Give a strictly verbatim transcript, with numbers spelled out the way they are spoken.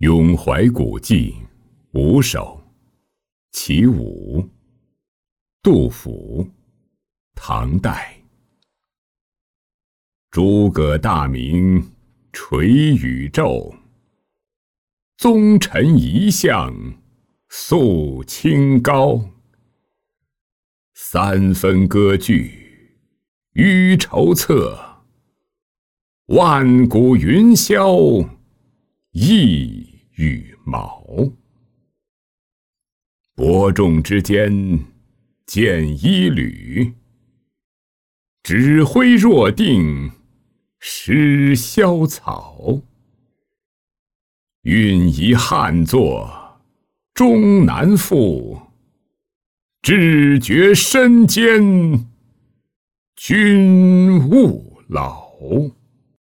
咏怀古迹五首，其五。杜甫，唐代。诸葛大名垂宇宙，宗臣遗像肃清高。三分割据予筹策，万古云霄一羽毛。伯仲之间见一履，指挥若定失萧草。运一汉作终难复，志绝身间君勿老。